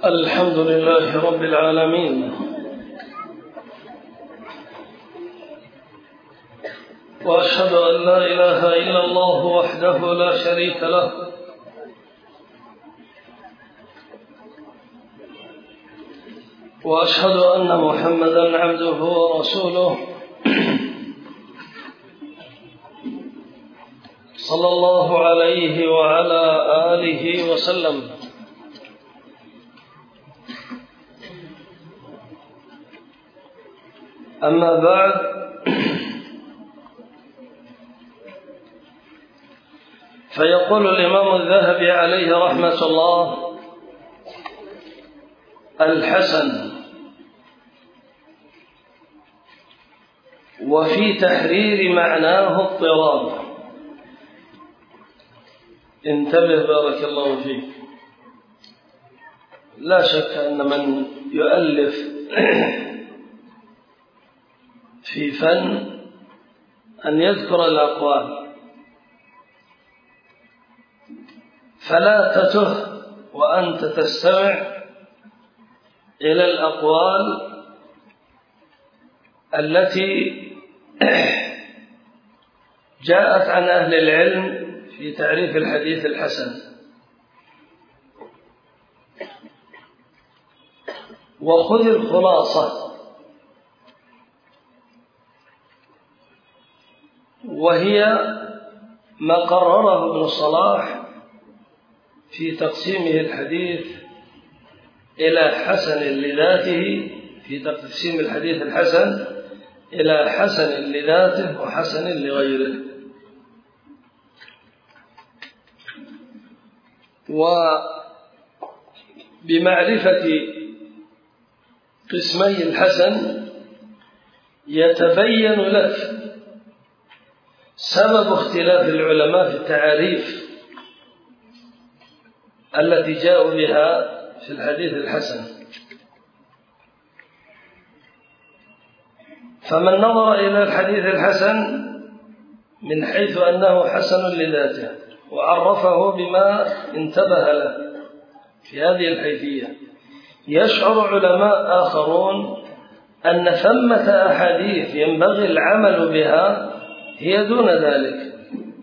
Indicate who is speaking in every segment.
Speaker 1: الحمد لله رب العالمين، وأشهد أن لا إله إلا الله وحده لا شريك له، وأشهد أن محمدا عبده ورسوله صلى الله عليه وعلى آله وسلم. أما بعد، فيقول الإمام الذهبي عليه رحمة الله: الحسن وفي تحرير معناه اضطراب. انتبه بارك الله فيك. لا شك أن من يؤلف في فن أن يذكر الأقوال، فلا تته وأنت تستمع إلى الأقوال التي جاءت عن أهل العلم في تعريف الحديث الحسن، وخذ الخلاصة، وهي ما قرره ابن صلاح في تقسيمه الحديث إلى حسن لذاته، في تقسيم الحديث الحسن إلى حسن لذاته وحسن لغيره. وبمعرفة قسمي الحسن يتبين لك سبب اختلاف العلماء في التعاريف التي جاءوا بها في الحديث الحسن. فمن نظر إلى الحديث الحسن من حيث أنه حسن لذاته وعرفه بما انتبه له في هذه الحيثية، يشعر علماء آخرون أن ثمة أحاديث ينبغي العمل بها هي دون ذلك.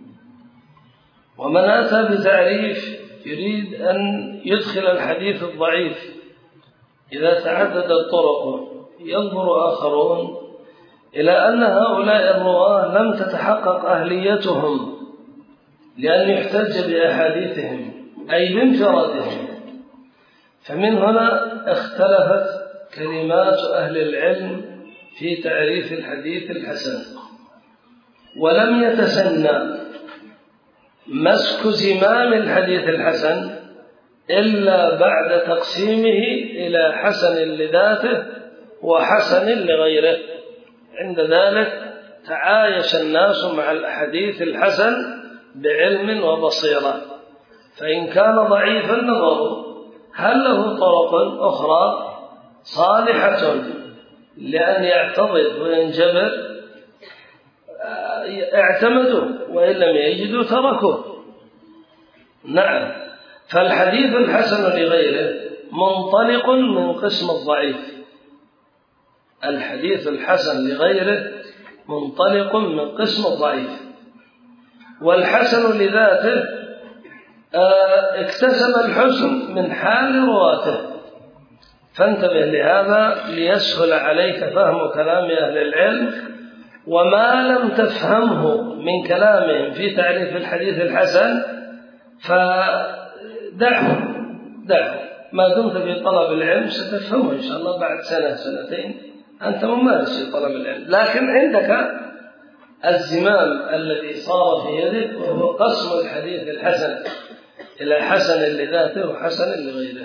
Speaker 1: ومن أتى بتعريف يريد أن يدخل الحديث الضعيف إذا تعددت طرقه، ينظر آخرون إلى أن هؤلاء الرواة لم تتحقق أهليتهم لأن يحتج بأحاديثهم أي بانفرادهم. فمن هنا اختلفت كلمات أهل العلم في تعريف الحديث الحسن، ولم يتسنى مسك زمام الحديث الحسن إلا بعد تقسيمه إلى حسن لذاته وحسن لغيره. عند ذلك تعايش الناس مع الحديث الحسن بعلم وبصيرة، فإن كان ضعيفا نظروا هل له طرق أخرى صالحة لأن يعتضد وينجبر اعتمدوا، وإن لم يجدوا تركوا. نعم، فالحديث الحسن لغيره منطلق من قسم الضعيف. الحديث الحسن لغيره منطلق من قسم الضعيف، والحسن لذاته اكتسب الحسن من حال رواته. فانتبه لهذا ليسهل عليك فهم كلام أهل العلم، وما لم تفهمه من كلامهم في تعريف الحديث الحسن فدعه ما دمت في طلب العلم ستفهمه إن شاء الله بعد سنة سنتين، أنت ممارس في طلب العلم، لكن عندك الزمام الذي صار في يدك وهو قسم الحديث الحسن إلى حسن لذاته وحسن لغيره.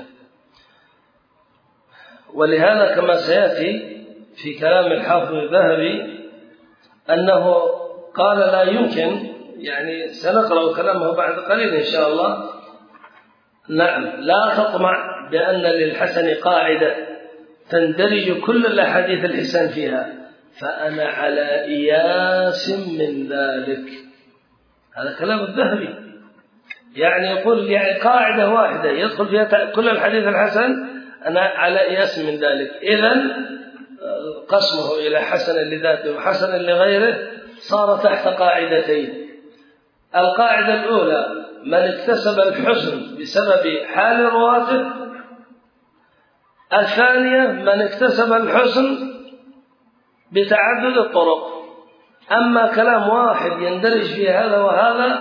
Speaker 1: ولهذا كما سيأتي في كلام الحافظ الذهبي أنه قال لا يمكن، يعني سنقرأ كلامه بعد قليل إن شاء الله. نعم، لا تطمع بأن للحسن قاعدة تندرج كل الأحاديث الحسن فيها، فأنا على إياس من ذلك. هذا كلام الذهبي. يعني يقول يعني قاعدة واحدة يدخل فيها كل الحديث الحسن أنا على قياس من ذلك. إذن قسمه إلى حسن لذاته وحسن لغيره صار تحت قاعدتين. القاعدة الأولى من اكتسب الحسن بسبب حال رواته. الثانية من اكتسب الحسن بتعدد الطرق. أما كلام واحد يندرج في هذا وهذا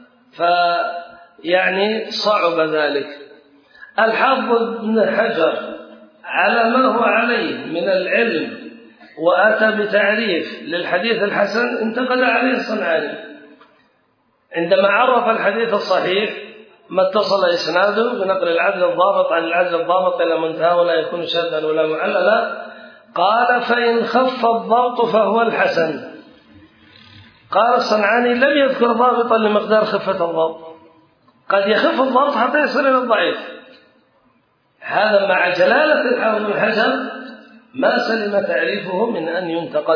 Speaker 1: فيعني صعب ذلك. الحافظ ابن حجر على ما هو عليه من العلم وأتى بتعريف للحديث الحسن انتقد عليه الصنعاني عندما عرف الحديث الصحيح ما اتصل إسناده بنقل العدل الضابط عن العدل الضابط إلى منتهى ولا يكون شاذا ولا معللا. قال فإن خف الضبط فهو الحسن. قال الصنعاني لم يذكر ضابطا لمقدار خفة الضبط، قد يخف الضبط حتى يصل إلى الضعيف. هذا مع جلالة الحافظ بن حجر ما سلم تعريفه من أن ينتقد.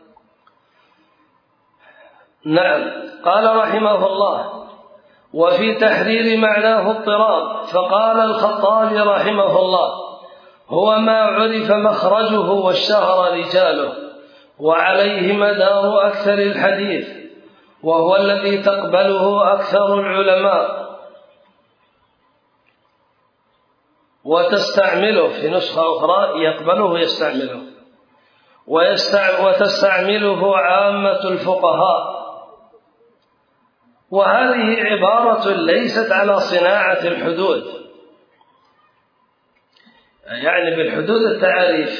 Speaker 1: نعم. قال رحمه الله وفي تحرير معناه اضطراب. فقال الخطابي رحمه الله هو ما عرف مخرجه واشتهر رجاله وعليه مدار أكثر الحديث وهو الذي تقبله أكثر العلماء وتستعمله. في نسخة أخرى يقبله يستعمله وتستعمله عامة الفقهاء. وهذه عبارة ليست على صناعة الحدود، يعني بالحدود التعاريف،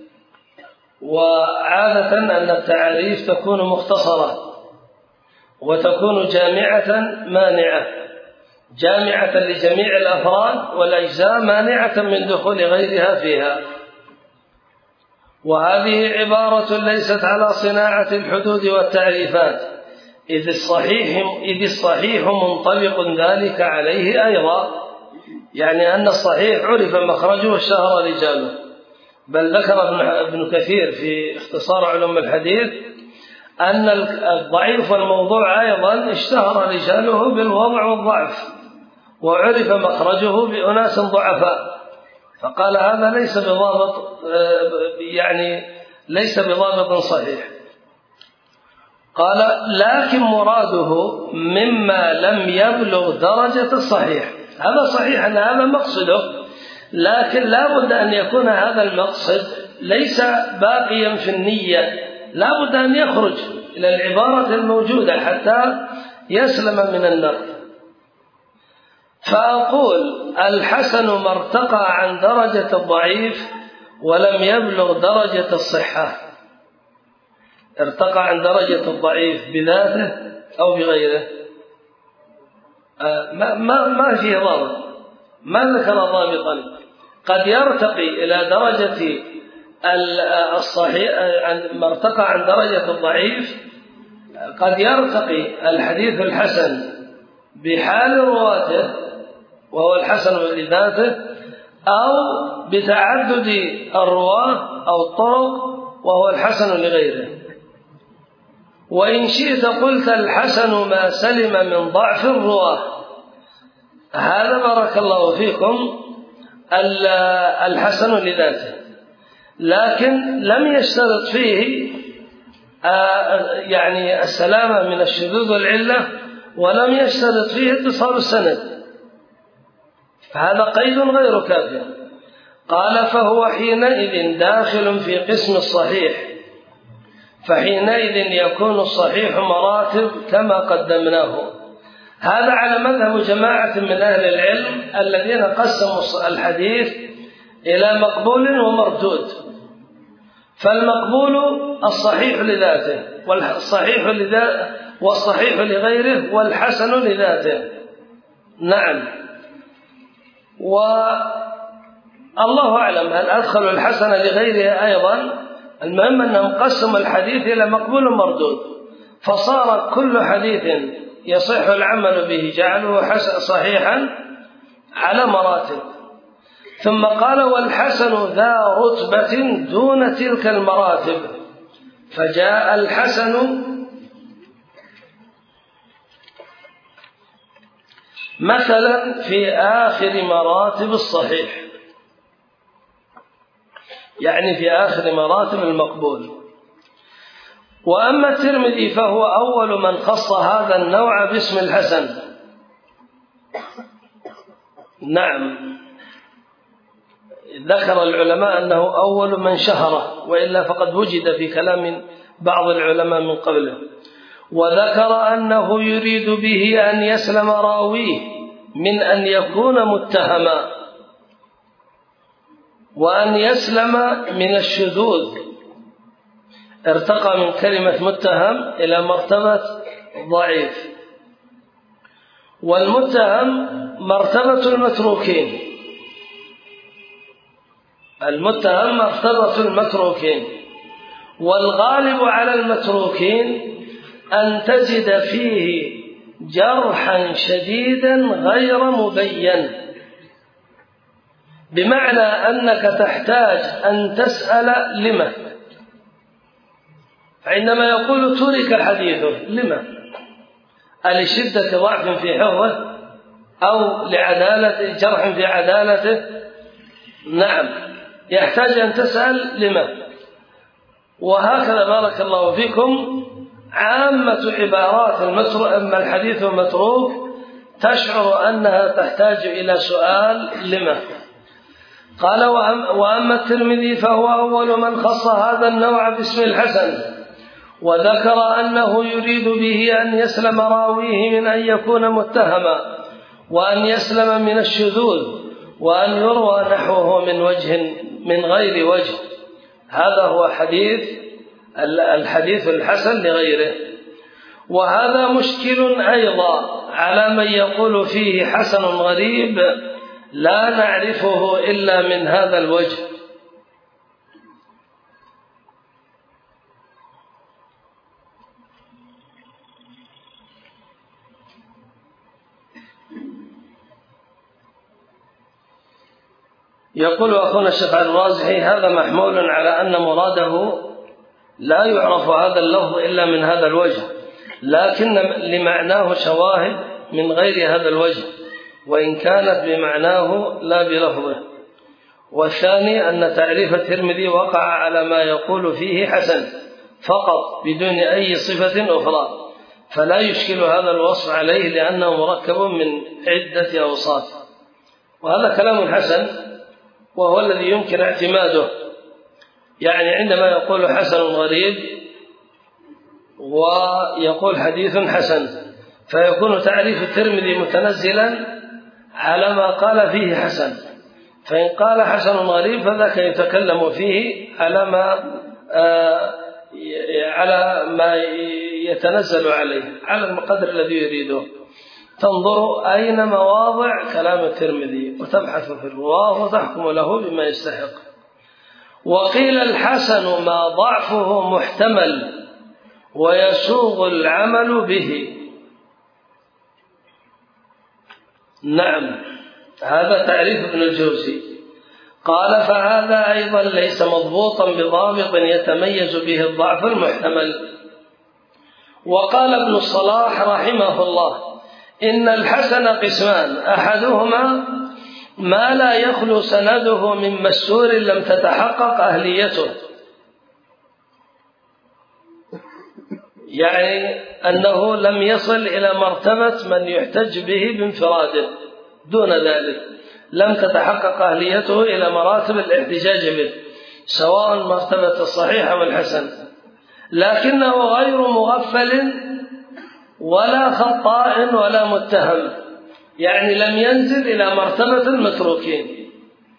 Speaker 1: وعادة أن التعاريف تكون مختصرة وتكون جامعة مانعة، جامعة لجميع الأفراد والأجزاء مانعة من دخول غيرها فيها. وهذه عبارة ليست على صناعة الحدود والتعريفات إذ الصحيح منطبق ذلك عليه أيضا، يعني أن الصحيح عرف مخرجه واشتهر رجاله. بل ذكر ابن كثير في اختصار علوم الحديث أن الضعيف والموضوع أيضا اشتهر رجاله بالوضع والضعف وعرف مخرجه بأناس ضعفاء. فقال هذا ليس بضابط، يعني ليس بضابط صحيح. قال لكن مراده مما لم يبلغ درجة الصحيح. هذا صحيح أن هذا مقصده، لكن لا بد أن يكون هذا المقصد ليس باقيا في النية، لا بد أن يخرج إلى العبارة الموجودة حتى يسلم من النقد. فأقول الحسن ما ارتقى عن درجة الضعيف ولم يبلغ درجة الصحة. ارتقى عن درجة الضعيف بذاته أو بغيره، ما فيه ضابط، ما ذكر ضابطا. قد يرتقي إلى درجة الصحيح، ما ارتقى عن درجة الضعيف قد يرتقي الحديث الحسن بحال رواته وهو الحسن لذاته، أو بتعدد الرواة أو الطرق وهو الحسن لغيره. وإن شئت قلت الحسن ما سلم من ضعف الرواة. هذا بارك الله فيكم الحسن لذاته، لكن لم يشترط فيه يعني السلامة من الشذوذ والعلة، ولم يشترط فيه اتصال السند، فهذا قيد غير كافٍ. قال فهو حينئذ داخل في قسم الصحيح، فحينئذ يكون الصحيح مراتب كما قدمناه. هذا على مذهب جماعة من أهل العلم الذين قسموا الحديث إلى مقبول ومردود. فالمقبول الصحيح لذاته والصحيح لغيره والحسن لذاته. نعم. والله أعلم هل أدخلوا الحسن لغيره أيضا. المهم أنهم قسموا الحديث إلى مقبول ومردود، فصار كل حديث يصح العمل به جعله صحيحا على مراتب. ثم قال والحسن ذا رتبة دون تلك المراتب، فجاء الحسن مثلا في آخر مراتب الصحيح، يعني في آخر مراتب المقبول. وأما الترمذي فهو أول من خص هذا النوع باسم الحسن. نعم، ذكر العلماء أنه أول من شهره، وإلا فقد وجد في كلام بعض العلماء من قبله. وذكر أنه يريد به أن يسلم راويه من أن يكون متهما، وأن يسلم من الشذوذ. ارتقى من كلمة متهم إلى مرتبة ضعيف. والمتهم مرتبة المتروكين، المتهم مرتبة المتروكين. والغالب على المتروكين أن تجد فيه جرحا شديدا غير مبين، بمعنى أنك تحتاج أن تسأل لما. عندما يقول ترك حديثه لما؟ لشدة ضعف في حفظه أو لعدالة جرح في عدالته؟ نعم، يحتاج أن تسأل لما. وهكذا بارك الله فيكم عامة عبارات أما الحديث متروك تشعر أنها تحتاج إلى سؤال لما. قال وأما الترمذي فهو أول من خص هذا النوع باسم الحسن، وذكر أنه يريد به أن يسلم راويه من أن يكون متهما، وأن يسلم من الشذوذ، وأن يروى نحوه من غير وجه. هذا هو الحديث الحسن لغيره. وهذا مشكل أيضا على من يقول فيه حسن غريب لا نعرفه إلا من هذا الوجه. يقول أخونا الشيخ الرازحي هذا محمول على أن مراده لا يعرف هذا اللفظ إلا من هذا الوجه، لكن لمعناه شواهد من غير هذا الوجه، وإن كانت بمعناه لا بلفظه. والثاني أن تعريف الترمذي وقع على ما يقول فيه حسن فقط بدون أي صفة أخرى، فلا يشكل هذا الوصف عليه لأنه مركب من عدة أوصاف. وهذا كلام حسن، وهو الذي يمكن اعتماده. يعني عندما يقول حسن غريب ويقول حديث حسن، فيكون تعريف الترمذي متنزلا على ما قال فيه حسن. فإن قال حسن غريب فذاك يتكلم فيه على ما يتنزل عليه، على القدر الذي يريده. تنظر أين مواضع كلام الترمذي وتبحث في الرواه وتحكم له بما يستحق. وقيل الحسن ما ضعفه محتمل ويسوغ العمل به. نعم، هذا تعريف ابن الجوزي. قال فهذا أيضا ليس مضبوطا بضابط يتميز به الضعف المحتمل. وقال ابن الصلاح رحمه الله إن الحسن قسمان، أحدهما ما لا يخلو سنده من مسور لم تتحقق أهليته، يعني أنه لم يصل إلى مرتبة من يحتج به بانفراده، دون ذلك لم تتحقق أهليته إلى مراتب الاحتجاج به، سواء مرتبة الصحيح والحسن، لكنه غير مغفل ولا خطاء ولا متهم، يعني لم ينزل إلى مرتبة المتروكين.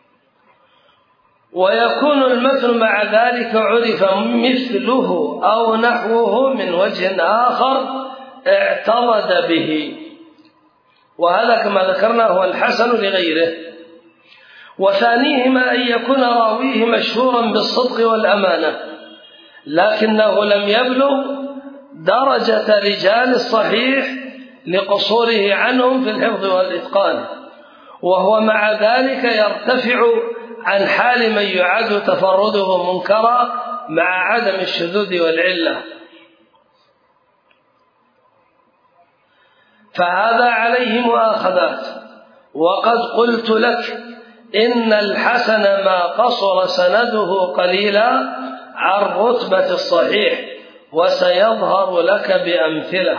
Speaker 1: ويكون المتن مع ذلك عرف مثله أو نحوه من وجه آخر اعترض به، وهذا كما ذكرنا هو الحسن لغيره. وثانيهما أن يكون راويه مشهورا بالصدق والأمانة، لكنه لم يبلغ درجة رجال الصحيح لقصوره عنهم في الحفظ والإتقان، وهو مع ذلك يرتفع عن حال من يعد تفرده منكرا مع عدم الشذوذ والعلة. فهذا عليه مؤاخذات. وقد قلت لك إن الحسن ما قصر سنده قليلا عن رتبة الصحيح، وسيظهر لك بأمثلة.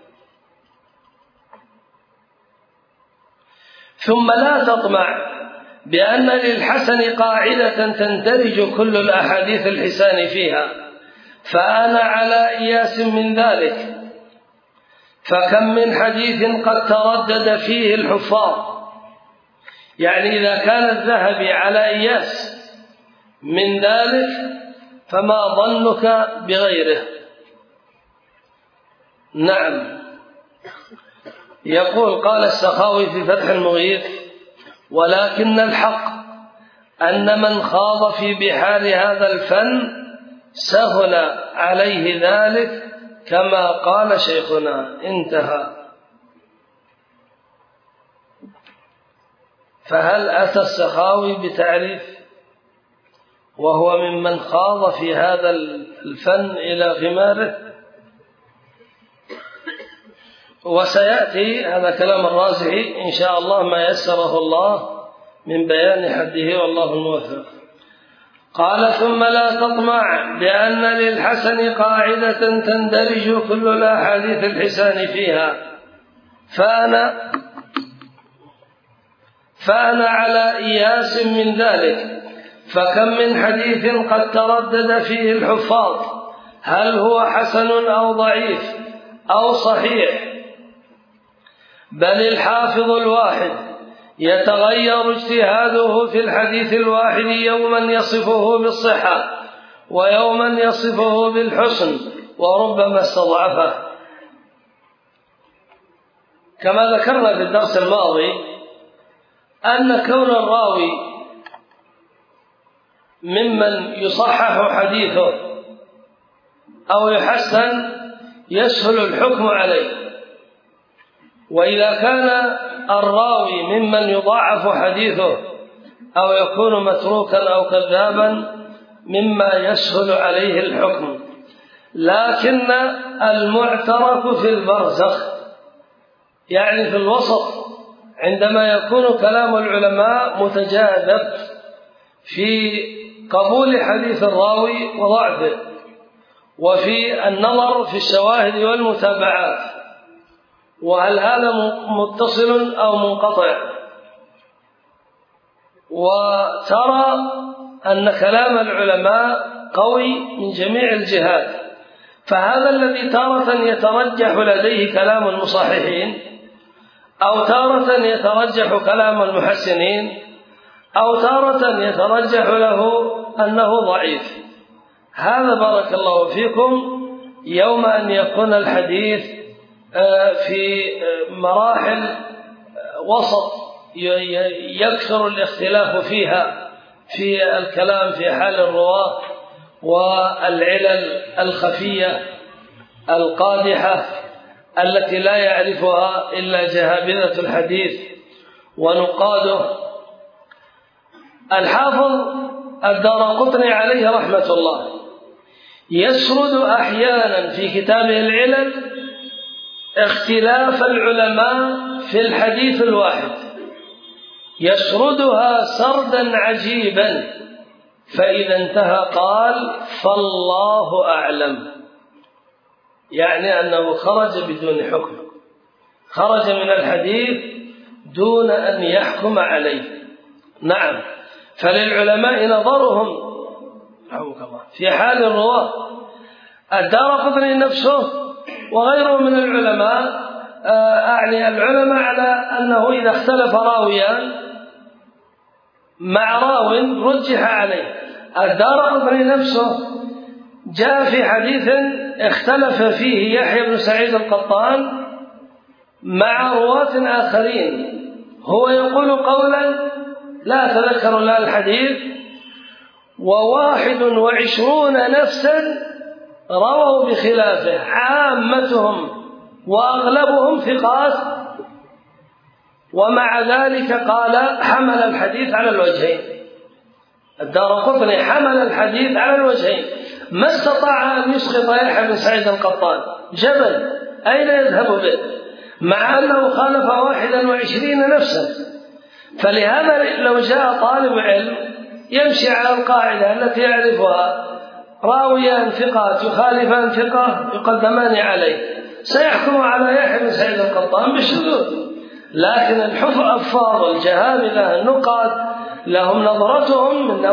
Speaker 1: ثم لا تطمع بأن للحسن قاعدة تندرج كل الأحاديث الحسان فيها، فأنا على إياس من ذلك. فكم من حديث قد تردد فيه الحفاظ، يعني إذا كان الذهبي على إياس من ذلك فما ظنك بغيره. نعم. يقول قال السخاوي في فتح المغيث: ولكن الحق أن من خاض في بحار هذا الفن سهل عليه ذلك كما قال شيخنا. انتهى. فهل أتى السخاوي بتعريف وهو ممن خاض في هذا الفن إلى غماره؟ وسيأتي هذا كلام الرازحي إن شاء الله ما يسره الله من بيان حده والله الموفق. قال: ثم لا تطمع بأن للحسن قاعدة تندرج كل الأحاديث الحسان فيها، فأنا على إياس من ذلك. فكم من حديث قد تردد فيه الحفاظ هل هو حسن أو ضعيف أو صحيح، بل الحافظ الواحد يتغير اجتهاده في الحديث الواحد، يوما يصفه بالصحة ويوما يصفه بالحسن وربما استضعفه. كما ذكرنا في الدرس الماضي أن كون الراوي ممن يصحح حديثه أو يحسن يسهل الحكم عليه، وإذا كان الراوي ممن يضاعف حديثه أو يكون متروكا أو كذابا مما يسهل عليه الحكم. لكن المعترف في البرزخ، يعني في الوسط، عندما يكون كلام العلماء متجاذب في قبول حديث الراوي وضعفه، وفي النظر في الشواهد والمتابعات، وهل هذا متصل أو منقطع، وترى أن كلام العلماء قوي من جميع الجهات. فهذا الذي تارة يترجح لديه كلام المصححين، أو تارة يترجح كلام المحسنين، أو تارة يترجح له أنه ضعيف. هذا بارك الله فيكم يوم أن يكون الحديث في مراحل وسط يكثر الاختلاف فيها في الكلام في حال الرواة والعلل الخفية القادحة التي لا يعرفها إلا جهابذة الحديث ونقاده. الحافظ الدارقطني عليه رحمة الله يسرد أحيانا في كتابه العلل اختلاف العلماء في الحديث الواحد، يسردها سردا عجيبا، فإذا انتهى قال: فالله أعلم، يعني أنه خرج بدون حكم، خرج من الحديث دون أن يحكم عليه. نعم. فللعلماء نظرهم في حال الرواة. الدارقطني نفسه وغيره من العلماء أعني العلماء على أنه إذا اختلف راويان مع راو رجح عليه. الدارقطني نفسه جاء في حديث اختلف فيه يحيى بن سعيد القطان مع رواة آخرين، هو يقول قولا لا أتذكر لا الحديث، 21 نفسا رووا بخلافه، عامتهم وأغلبهم ثقات، ومع ذلك قال حمل الحديث على الوجهين. الدارقطني حمل الحديث على الوجهين، ما استطاع أن يسقط يحيى بن سعيد القطان، جبل أين يذهب به؟ مع أنه خالف 21 نفسا. فلهذا لو جاء طالب علم يمشي على القاعدة التي يعرفها، راويان ثقات يخالفان ثقة يقدمان عليه، سيحكم على يحيى بن سعيد القطان بالشذوذ. لكن الحفاظ الجهابذة النقاد لهم نظرتهم من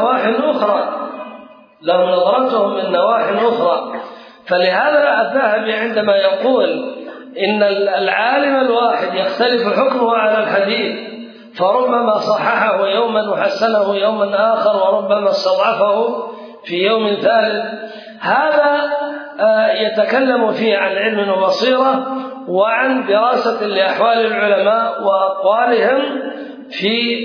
Speaker 1: نواحي أخرى. فلهذا الذهبي عندما يقول إن العالم الواحد يختلف حكمه على الحديث، فربما صححه يوما وحسنه يوما آخر، وربما استضعفه في يوم ثالث، هذا يتكلم فيه عن علم وبصيرة وعن دراسة لأحوال العلماء وأقوالهم في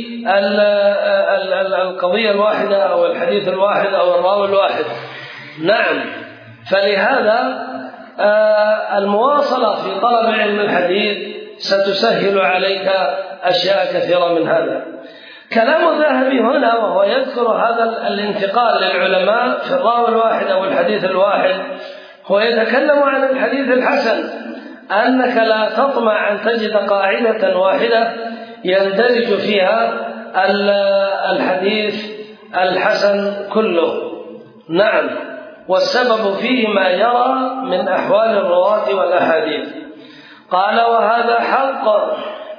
Speaker 1: القضية الواحدة أو الحديث الواحد أو الراوي الواحد. نعم. فلهذا المواصلة في طلب علم الحديث ستسهل عليك أشياء كثيرة من هذا. كلام الذهبي هنا وهو يذكر هذا الانتقال للعلماء في الراوي الواحد أو الحديث الواحد، هو يتكلم عن الحديث الحسن، أنك لا تطمع أن تجد قاعدة واحدة يندرج فيها الحديث الحسن كله. نعم. والسبب فيه ما يرى من أحوال الرواة والأحاديث. قال وهذا حق،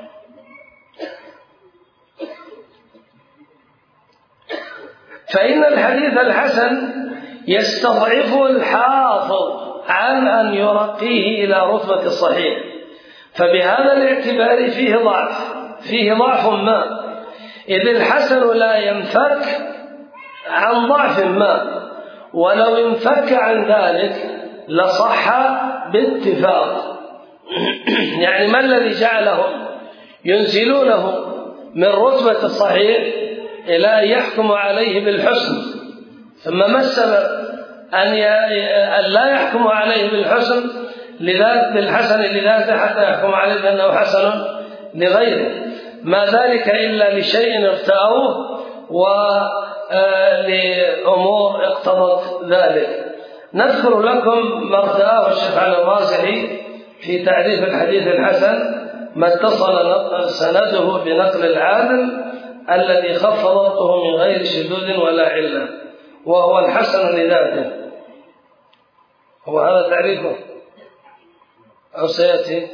Speaker 1: فإن الحديث الحسن يستضعفه الحافظ عن أن يرقيه إلى رتبة الصحيح، فبهذا الاعتبار فيه ضعف ما، إذ الحسن لا ينفك عن ضعف ما، ولو ينفك عن ذلك لصح باتفاق. يعني ما الذي جعلهم ينزلونه من رتبة الصحيح إلى أن يحكموا عليه بالحسن؟ ثم ما السبب أن لا يحكموا عليه بالحسن بالحسن لذاته حتى يحكم عليه بأنه حسن لغيره؟ ما ذلك إلا لشيء ارتأوه ولأمور اقتضت ذلك. نذكر لكم ما ارتأه الشيخ علي الرازحي في تعريف الحديث الحسن: ما اتصل سنده بنقل العادل الذي خف ضبطه من غير شذوذ ولا علة، وهو الحسن لذاته. هو هذا تعريفه أو سيأتي؟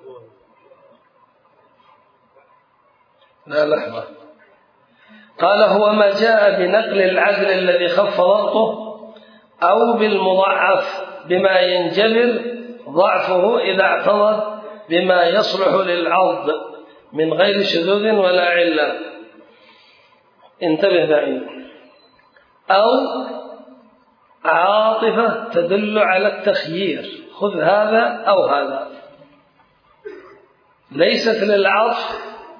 Speaker 1: لا لحظة. قال: هو ما جاء بنقل العدل الذي خف ضبطه أو بالمضاعف بما ينجبر ضعفه إذا اعتضد بما يصلح للعض من غير شذوذ ولا علة. انتبه بعيد. أو عاطفة تدل على التخيير، خذ هذا أو هذا، ليست للعطف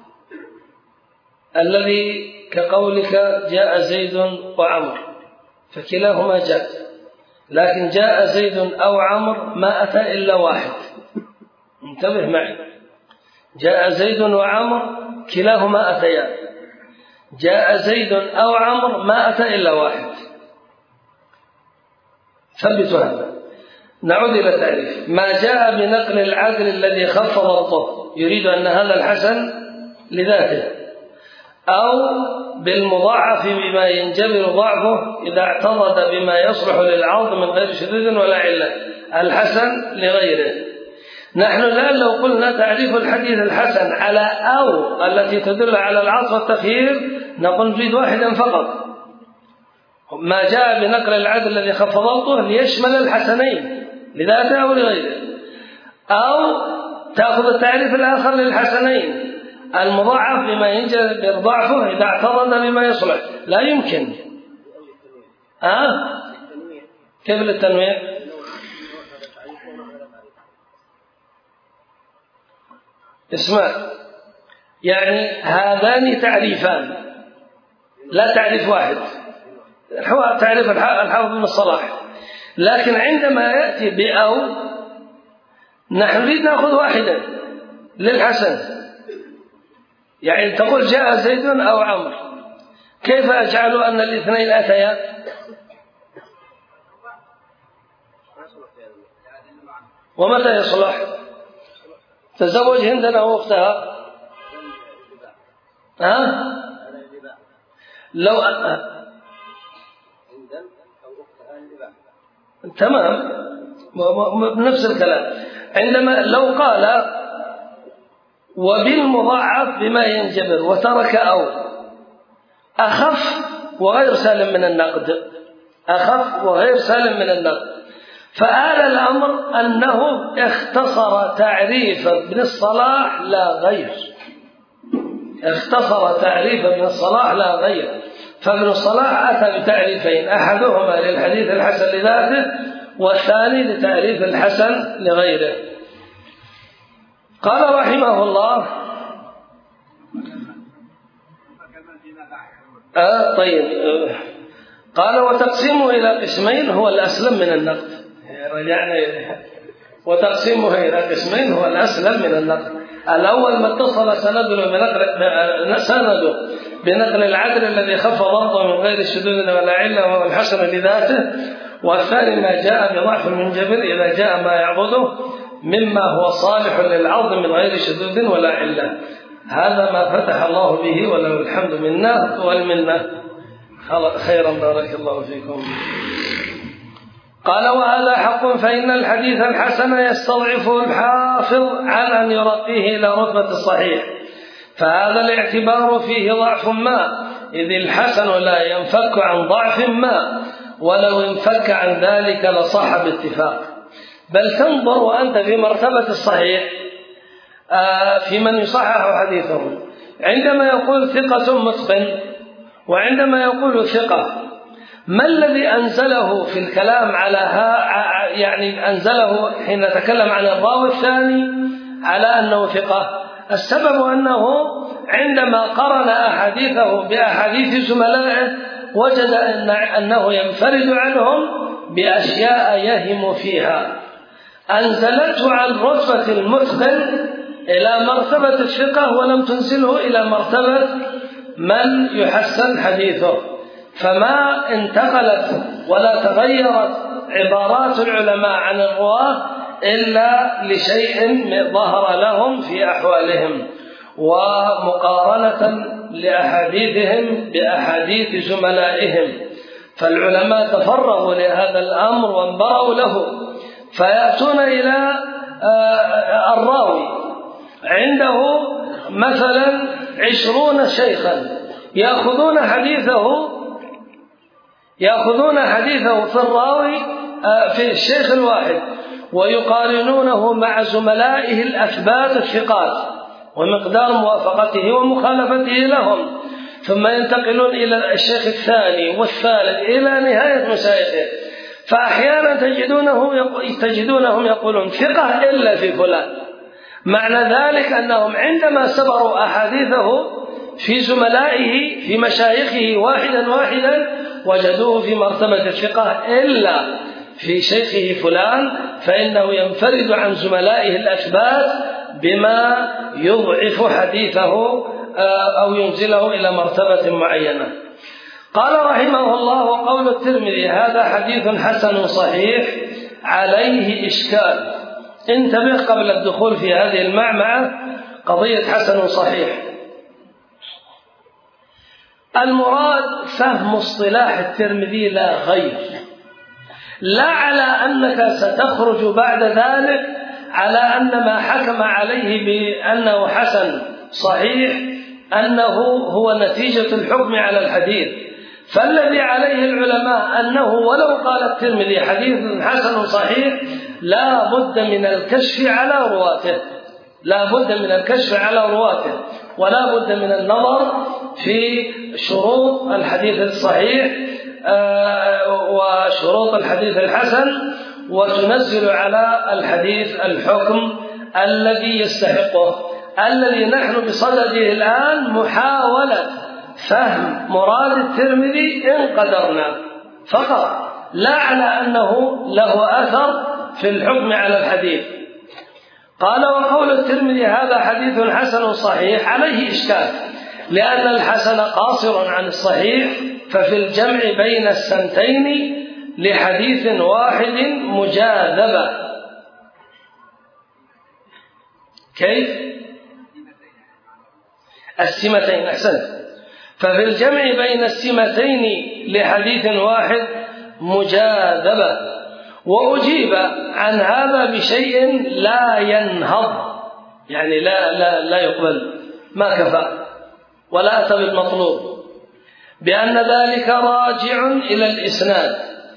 Speaker 1: الذي كقولك جاء زيد وعمر، فكلاهما جاء، لكن جاء زيد أو عمر ما أتى إلا واحد. انتبه معي، جاء زيد وعمر كلاهما أتيا، جاء زيد أو عمر ما أتى إلا واحد. ثبتوا هذا. نعود إلى التعريف: ما جاء بنقل العدل الذي خف ضبطه، يريد أن هذا الحسن لذاته، أو بالمضاعف بما ينجبر ضعفه إذا اعتضد بما يصلح للعرض من غير شذوذ ولا علة، الحسن لغيره. نحن الآن لو قلنا تعريف الحديث الحسن على أو التي تدل على العطف والتخيير، نقول نريد واحدا فقط: ما جاء بنقل العدل الذي خف ضبطه ليشمل الحسنين لذاته أو لغيره، أو تأخذ التعريف الآخر للحسنين: المضاعف بما ينجبر ضعفه إذا اعتضد بما يصلح. لا يمكن. كيف للتنويع؟ اسمع، يعني هذان تعريفان لا تعريف واحد، هو تعريف الحافظ بن الصلاح، لكن عندما يأتي بأو نحن نريد نأخذ واحدا للحسن. يعني تقول جاء زيد أو عمر، كيف أجعل أن الاثنين أتيا؟ ومتى يصلح؟ تزوج هندنا وأختها لو تمام بنفس الكلام. عندما لو قال وبالمضاعف بما ينجبر وترك أو أخف وغير سالم من النقد، أخف وغير سالم من النقد. فآل الأمر أنه اختصر تعريف ابن الصلاح لا غير، اختصر تعريف ابن الصلاح لا غير. فابن الصلاح أتى بتعريفين، أحدهما للحديث الحسن لذاته والثاني لتعريف الحسن لغيره. قال رحمه الله طيب قال وتقسيمه إلى قسمين هو الأسلم من النقد. رجعنا وتقسيمه إلى قسمين هو الأسلم من النقد. الأول ما اتصل سنده بنقل العدل الذي خف ضبطه من غير شذوذ ولا علة وهو الحسن لذاته، والثاني ما جاء بضعف المنجبر إذا جاء ما يعبده مما هو صالح للعرض من غير شذوذ ولا علة. هذا ما فتح الله به وله الحمد منا والمنة. خيرا بارك الله فيكم. قال وهذا حق، فإن الحديث الحسن يستضعفه الحافظ عن أن يرقيه إلى رتبة الصحيح، فهذا الاعتبار فيه ضعف ما، إذ الحسن لا ينفك عن ضعف ما، ولو انفك عن ذلك لصح باتفاق. بل تنظر وأنت في مرتبة الصحيح في من يصحح حديثه، عندما يقول ثقة متقن وعندما يقول ثقة، ما الذي أنزله في الكلام على يعني أنزله حين تكلم عن الراوي الثاني على أنه ثقة؟ السبب أنه عندما قرن أحاديثه بأحاديث زملائه وجد أنه ينفرد عنهم بأشياء يهم فيها، أنزلته عن رتبة المتقن إلى مرتبة الثقة ولم تنزله إلى مرتبة من يحسن حديثه. فما انتقلت ولا تغيرت عبارات العلماء عن الرواة إلا لشيء ظهر لهم في أحوالهم، ومقارنة لأحاديثهم بأحاديث زملائهم. فالعلماء تفرغوا لهذا الأمر وانبروا له، فيأتون إلى الراوي عنده مثلا 20 شيخا يأخذون حديثه في الراوي في الشيخ الواحد ويقارنونه مع زملائه الأثبات الثقات ومقدار موافقته ومخالفته لهم، ثم ينتقلون إلى الشيخ الثاني والثالث إلى نهاية مشايخه. فأحيانا تجدونهم يقولون ثقة إلا في فلان، معنى ذلك أنهم عندما سبروا أحاديثه في زملائه في مشايخه واحدا وجدوه في مرتبة الثقة إلا في شيخه فلان، فإنه ينفرد عن زملائه الأثبات بما يضعف حديثه أو ينزله إلى مرتبة معينة. قال رحمه الله وقول الترمذي هذا حديث حسن صحيح عليه إشكال. انتبه قبل الدخول في هذه المعمعة قضية حسن صحيح. المراد فهم اصطلاح الترمذي لا غير، لا على أنك ستخرج بعد ذلك على أن ما حكم عليه بأنه حسن صحيح أنه هو نتيجة الحكم على الحديث. فالذي عليه العلماء أنه ولو قال الترمذي حديث حسن صحيح لا بد من الكشف على رواته، ولا بد من النظر في شروط الحديث الصحيح وشروط الحديث الحسن، وتنزل على الحديث الحكم الذي يستحقه. الذي نحن بصدده الآن محاولة فهم مراد الترمذي إن قدرنا فقط، لا على أنه له أثر في الحكم على الحديث. قال وقول الترمذي هذا حديث حسن صحيح عليه إشكال، لأن الحسن قاصر عن الصحيح، ففي الجمع بين السنتين لحديث واحد مجاذبة. كيف؟ السمتين، أحسنت. ففي الجمع بين السمتين لحديث واحد مجاذبة. وأجيب عن هذا بشيء لا ينهض، يعني لا يقبل، ما كفى ولا أتى بالمطلوب، بأن ذلك راجع إلى الإسناد،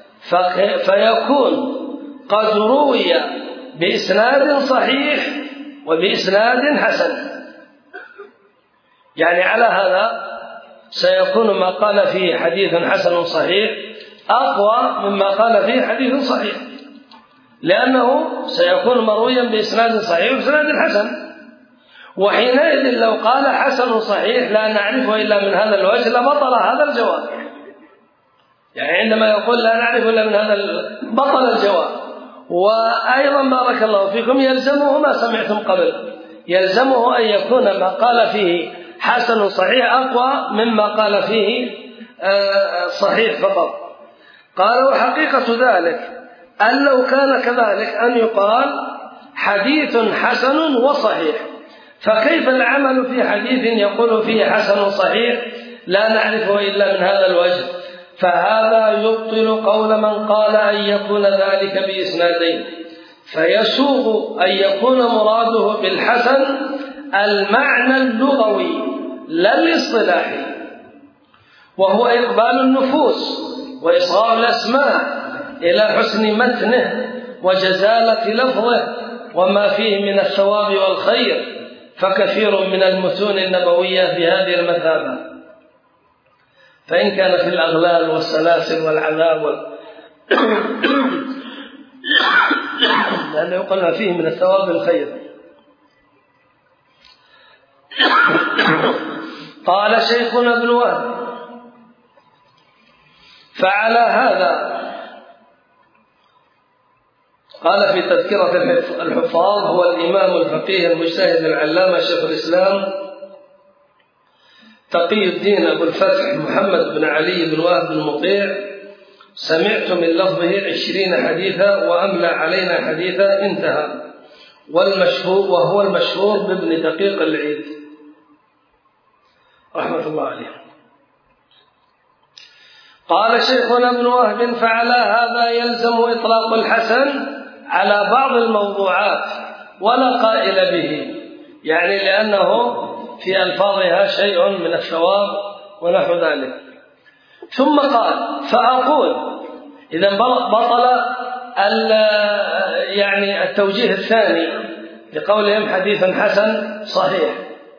Speaker 1: فيكون قد روي بإسناد صحيح وبإسناد حسن. يعني على هذا سيكون ما قال فيه حديث حسن صحيح أقوى مما قال فيه حديث صحيح، لأنه سيكون مرويا بإسناد صحيح وإسناد حسن. وحينئذ لو قال حسن صحيح لا نعرفه إلا من هذا الوجه لبطل هذا الجواب. يعني عندما يقول لا نعرفه إلا من هذا بطل الجواب. وأيضا بارك الله فيكم يلزمه ما سمعتم قبل، يلزمه أن يكون ما قال فيه حسن صحيح أقوى مما قال فيه صحيح فقط. قالوا حقيقة ذلك أن لو كان كذلك أن يقال حديث حسن وصحيح، فكيف العمل في حديث يقول فيه حسن صحيح لا نعرفه إلا من هذا الوجه؟ فهذا يبطل قول من قال أن يكون ذلك بإسنادين، فيسوغ أن يكون مراده بالحسن المعنى اللغوي لا الاصطلاحي، وهو إقبال النفوس وإصغاء الأسماع إلى حسن متنه وجزالة لفظه وما فيه من الثواب والخير، فكثير من المتون النبوية بهذه المثابة. فإن كان في الأغلال والسلاسل والعذاب لأنه يقول فيه من الثواب الخير. قال شيخنا ابن وهب: فعلى هذا قال في تذكرة الحفاظ، هو الإمام الفقيه المجتهد العلامة شيخ الإسلام تقي الدين أبو الفتح محمد بن علي بن وهب بن مطيع: سمعت من لفظه 20 حديثا وأملى علينا حديثا، انتهى. والمشهور وهو المشهور بابن دقيق العيد رحمة الله عليه. قال شيخنا ابن وهب: فعلى هذا يلزم إطلاق الحسن على بعض الموضوعات ولا قائل به، يعني لأنه في ألفاظها شيء من الثواب ونحو ذلك. ثم قال: فأقول إذا بطل يعني التوجيه الثاني لقولهم حديث حسن صحيح.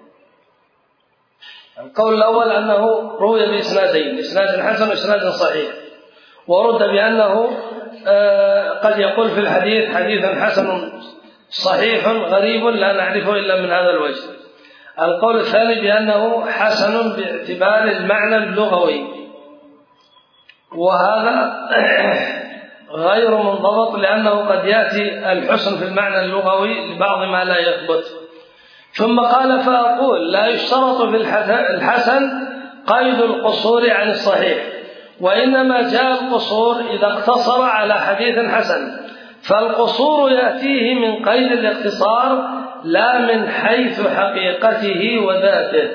Speaker 1: القول الأول أنه روي بإسنادين، إسناد حسن وإسناد صحيح، ورد بأنه قد يقول في الحديث حديث حسن صحيح غريب لا نعرفه إلا من هذا الوجه. القول الثاني بأنه حسن باعتبار المعنى اللغوي، وهذا غير منضبط، لأنه قد يأتي الحسن في المعنى اللغوي لبعض ما لا يثبت. ثم قال: فأقول لا يشترط في الحسن قيد القصور عن الصحيح، وإنما جاء القصور إذا اقتصر على حديث حسن، فالقصور يأتيه من قيد الاقتصار لا من حيث حقيقته وذاته.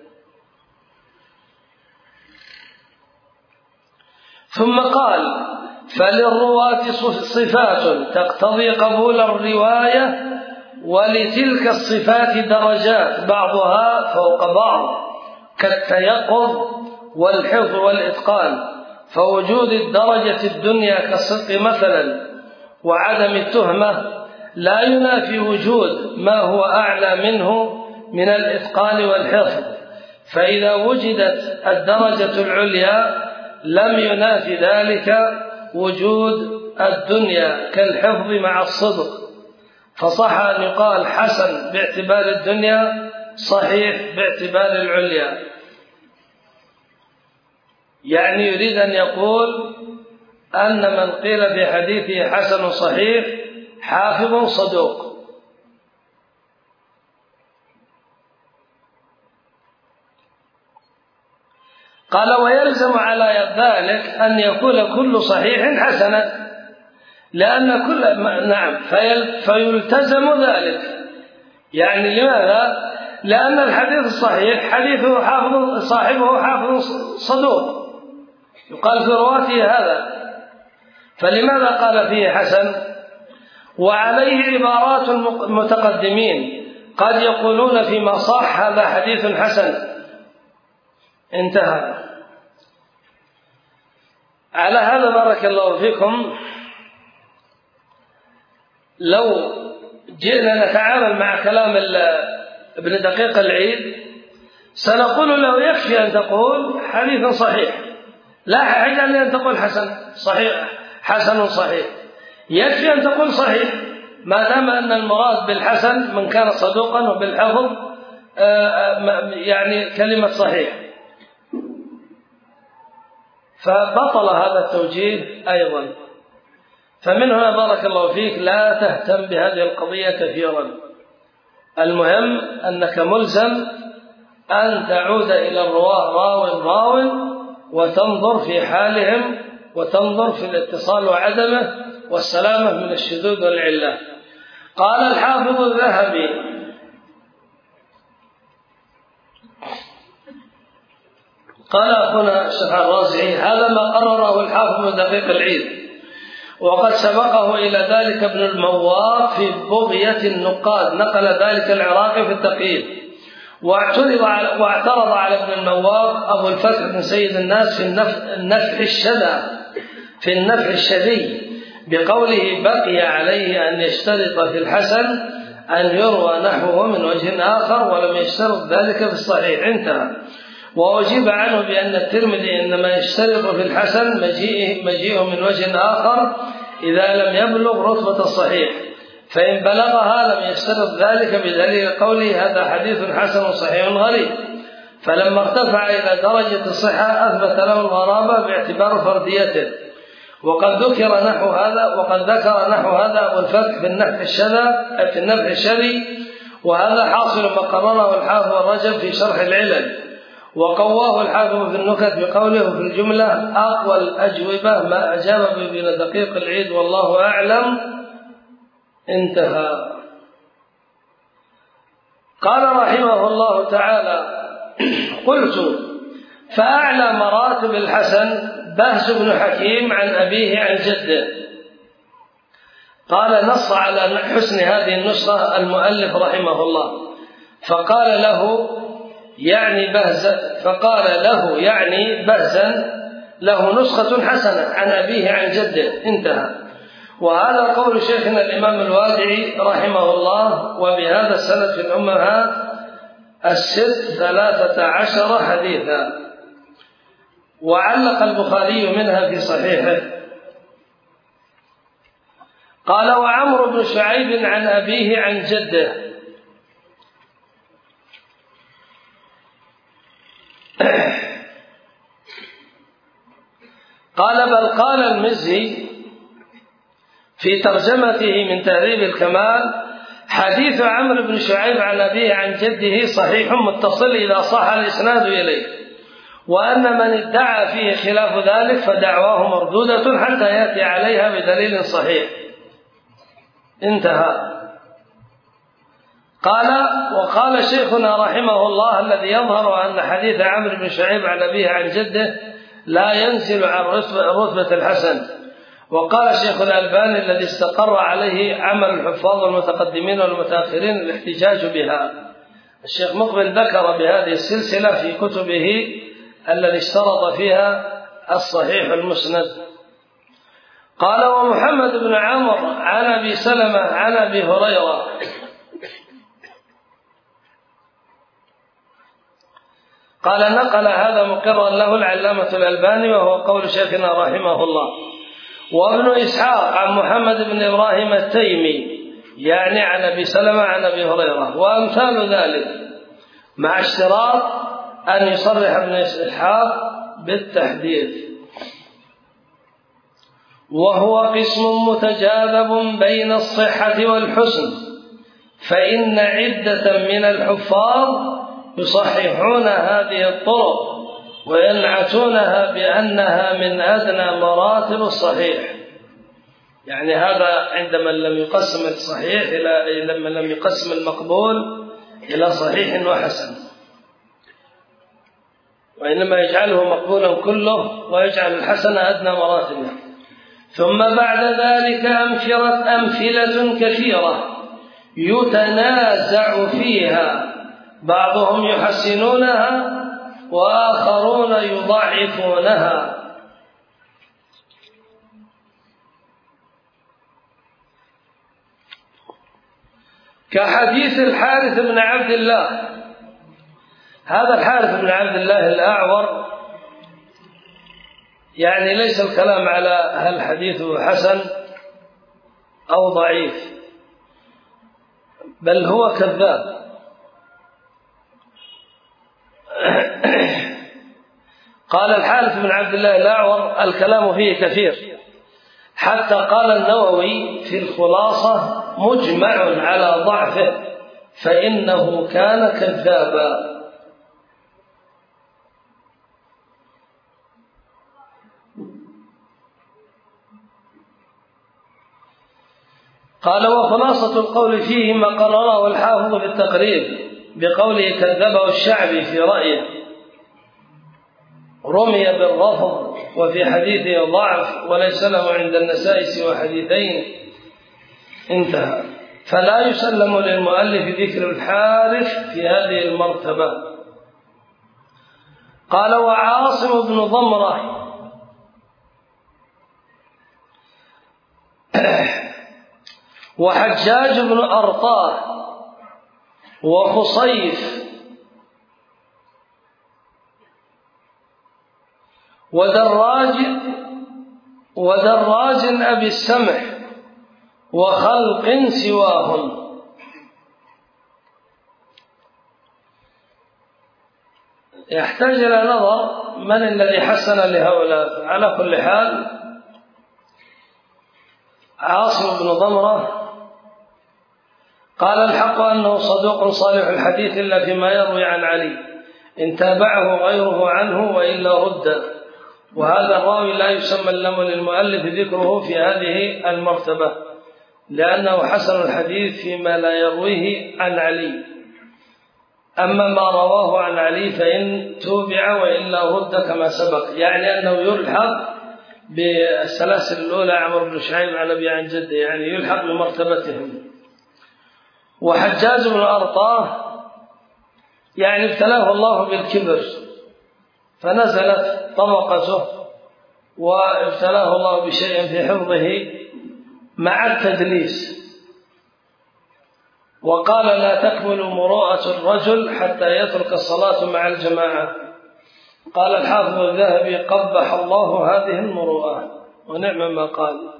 Speaker 1: ثم قال: فللرواة صفات تقتضي قبول الرواية، ولتلك الصفات درجات بعضها فوق بعض، كالتيقظ والحفظ والإتقان، فوجود الدرجة الدنيا كالصدق مثلا وعدم التهمة لا ينافي وجود ما هو أعلى منه من الإتقان والحفظ، فإذا وجدت الدرجة العليا لم ينافي ذلك وجود الدنيا كالحفظ مع الصدق، فصح أن يقال حسن باعتبار الدنيا، صحيح باعتبار العليا. يعني يريد أن يقول أن من قيل في حديثه حسن صحيح حافظ صدوق. قال: ويلزم على ذلك أن يكون كل صحيح حسنا، لأن كل فيلتزم ذلك، يعني لماذا؟ لأن الحديث الصحيح حديثه صاحبه حافظ صدوق يقال في رواته هذا، فلماذا قال فيه حسن؟ وعليه عبارات المتقدمين قد يقولون فيما صح هذا حديث حسن، انتهى. على هذا بارك الله فيكم لو جئنا نتعامل مع كلام ابن دقيق العيد سنقول له يكفي أن تقول حديث صحيح، لا حاجة أن تقول حسن صحيح، حسن صحيح، يكفي أن تقول صحيح، ما دام أن المراد بالحسن من كان صدوقا وبالحفظ يعني كلمة صحيح. فبطل هذا التوجيه أيضا. فمن هنا بارك الله فيك لا تهتم بهذه القضية كثيرا، المهم أنك ملزم أن تعود إلى الرواة راو وتنظر في حالهم وتنظر في الاتصال وعدمه والسلامة من الشذوذ والعلة. قال الحافظ الذهبي قال أخونا الشيخ الرازي هذا ما قرره الحافظ من دقيق العيد، وقد سبقه إلى ذلك ابن المواق في بغية النقاد، نقل ذلك العراقي في التقييد، واعترض على ابن المواق أبو الفتح بن سيد الناس في النفع الشذي بقوله بقي عليه أن يشترط في الحسن أن يروى نحوه من وجه آخر ولم يشترط ذلك في الصحيح، انتهى. وأجيب عنه بأن الترمذي إنما يشترط في الحسن مجيئه من وجه آخر إذا لم يبلغ رتبة الصحيح، فإن بلغها لم يشترط ذلك بدليل قوله هذا حديث حسن صحيح غريب، فلما ارتفع إلى درجة الصحة أثبت له الغرابة باعتبار فرديته. وقد ذكر نحو هذا أبو الفتح في النفع الشذي، وهذا حاصل ما قرره الحافظ الرجب في شرح العلل، وقواه الحافظ في النكت بقوله في الجملة أقوى الأجوبة ما أجاب بابن دقيق العيد والله أعلم، انتهى. قال رحمه الله تعالى قلت فأعلى مراتب الحسن بهز بن حكيم عن أبيه عن جده. قال نص على حسن هذه النسخة المؤلف رحمه الله فقال له يعني بهزا له نسخة حسنة عن أبيه عن جده، انتهى. وهذا قول شيخنا الإمام الوادعي رحمه الله، وبهذا السند في الأمهات 13 حديثا، وعلق البخاري منها في صحيحه. قال وعمرو بن شعيب عن أبيه عن جده. قال بل قال المزي في ترجمته من تهذيب الكمال حديث عمرو بن شعيب عن أبيه عن جده صحيح متصل إذا صح الإسناد إليه، وأن من ادعى فيه خلاف ذلك فدعواه مردودة حتى يأتي عليها بدليل صحيح، انتهى. وقال شيخنا رحمه الله الذي يظهر أن حديث عمرو بن شعيب عن أبيه عن جده لا ينزل عن رتبة الحسن. وقال شيخ الألباني الذي استقر عليه عمل الحفاظ والمتقدمين والمتأخرين الاحتجاج بها. الشيخ مقبل ذكر بهذه السلسلة في كتبه الذي اشترط فيها الصحيح المسند. قال ومحمد بن عمرو عن أبي سلمة عن أبي هريرة قال نقل هذا مقرا له العلامة الألباني وهو قول شيخنا رحمه الله. وابن إسحاق عن محمد بن إبراهيم التيمي يعني عن أبي سلمة عن أبي هريرة وأمثال ذلك، مع اشتراط أن يصرح ابن إسحاق بالتحديث. وهو قسم متجاذب بين الصحة والحسن، فإن عدة من الحفاظ يصححون هذه الطرق وينعتونها بأنها من أدنى مراتب الصحيح، يعني هذا عندما لم يقسم الصحيح لما لم يقسم المقبول إلى صحيح وحسن، وإنما يجعله مقبولا كله ويجعل الحسن أدنى مراتبه. ثم بعد ذلك أمثلة كثيرة يتنازع فيها، بعضهم يحسنونها وآخرون يضعفونها. كحديث الحارث بن عبد الله. هذا الحارث بن عبد الله الأعور يعني ليس الكلام على هل حديثه حسن أو ضعيف، بل هو كذاب. قال الحارث بن عبد الله الأعور الكلام فيه كثير، حتى قال النووي في الخلاصة مجمع على ضعفه فإنه كان كذابا. قال وخلاصة القول فيه ما قرره الحافظ في التقريب بقوله كذبه الشعبي في رأيه، رمي بالرفض وفي حديثه ضعف وليس له عند النسائي سوى حديثين، انتهى. فلا يسلم للمؤلف ذكر الحارث في هذه المرتبة. قال وعاصم بن ضمرة وحجاج بن أرطاه وخصيف ودراج أبي السمح وخلق سواهم. يحتاج إلى نظر من الذي حسن لهؤلاء. على كل حال عاصم بن ضمرة قال الحق أنه صدوق صالح الحديث إلا فيما يروي عن علي، إن تابعه غيره عنه وإلا رد، وهذا الراوي لا يسمى للمؤلف ذكره في هذه المرتبة لأنه حسن الحديث فيما لا يرويه عن علي. أما ما رواه عن علي فإن توبع وإلا رد كما سبق، يعني أنه يلحق بالسلاسل الأولى عمرو بن شعيب عن أبي عن جده، يعني يلحق بمرتبتهم. وحجاج بن أرطاه يعني ابتلاه الله بالكبر فنزلت طبقته وابتلاه الله بشيء في حفظه مع التدليس، وقال لا تكمل مروءة الرجل حتى يترك الصلاة مع الجماعة. قال الحافظ الذهبي قبح الله هذه المروءة ونعم ما قال.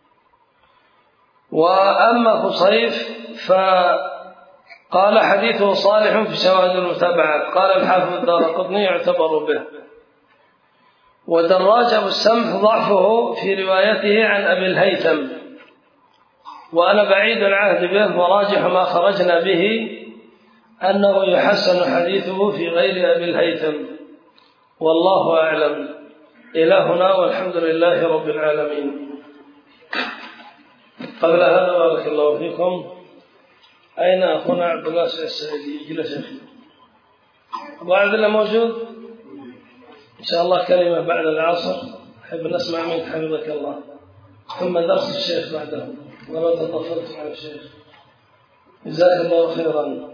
Speaker 1: وأما خصيف فقال حديثه صالح في شواهد المتابعات، قال الحافظ الدارقطني يعتبر به. ودراج أبو السمح ضعفه في روايته عن أبي الهيثم، وأنا بعيد العهد به وراجح ما خرجنا به أنه يحسن حديثه في غير أبي الهيثم، والله أعلم. إلى هنا والحمد لله رب العالمين. قبل هذا بارك الله فيكم، أين أخونا عبد الله السعيدي؟ جلس يا أخي أبو عبد الله موجود؟ إن شاء الله كلمة بعد العصر أحب نسمع منك حفظك الله، ثم درس الشيخ بعده ولو تطفلت على الشيخ. جزاك الله خيرا.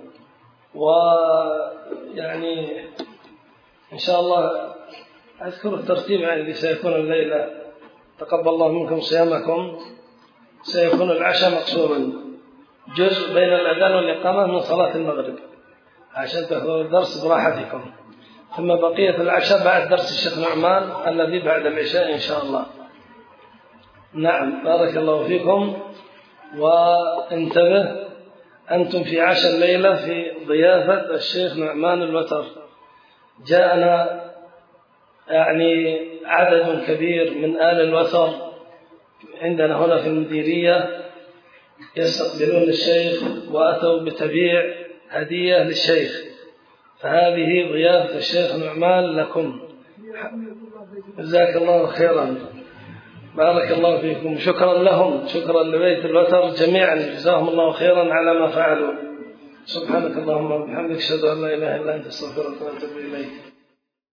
Speaker 1: ويعني إن شاء الله أذكر الترتيب يعني اللي سيكون الليلة، تقبل الله منكم صيامكم. سيكون العشاء مقسوما، جزء بين الأذان والإقامة من صلاة المغرب عشان تحضروا الدرس براحتكم، ثم بقية العشاء بعد درس الشيخ نعمان الذي بعد العشاء إن شاء الله. نعم بارك الله فيكم. وانتبه أنتم في عشاء الليلة في ضيافة الشيخ نعمان الوتر. جاءنا يعني عدد كبير من آل الوتر عندنا هنا في المديرية يستقبلون الشيخ وأتوا بتبيع هدية للشيخ، فهذه ضيافة الشيخ نعمان لكم، جزاك الله خيرا. بارك الله فيكم. شكرا لهم، شكرا لبيت الوتر جميعا، جزاهم الله خيرا على ما فعلوا. سبحانك اللهم وبحمدك، اشهد ان لا اله الا انت، استغفرك واتوب اليك.